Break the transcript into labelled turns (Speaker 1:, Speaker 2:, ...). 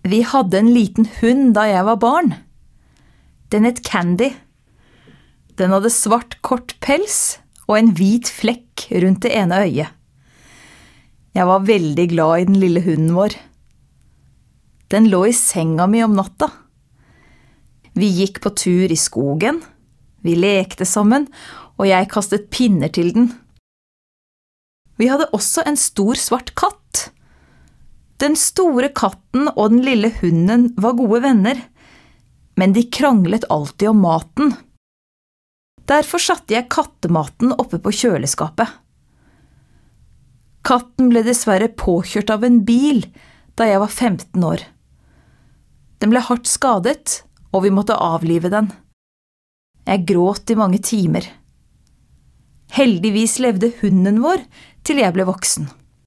Speaker 1: Vi hadde en liten hund da jeg var barn. Den het Candy. Den hadde svart kort pels og en hvit flekk rundt det ene øyet. Jeg var veldig glad i den lille hunden vår. Den lå i senga mi om natta. Vi gikk på tur i skogen, vi lekte sammen, og jeg kastet pinner til den. Vi hadde også en stor svart katt. Den store katten og den lille hunden var gode venner, men de kranglet alltid om maten. Derfor satte jeg kattematen oppe på kjøleskapet. Katten ble dessverre påkjørt av en bil da jeg var 15 år. Den ble hardt skadet, og vi måtte avlive den. Jeg gråt i mange timer. Heldigvis levde hunden vår til jeg ble voksen.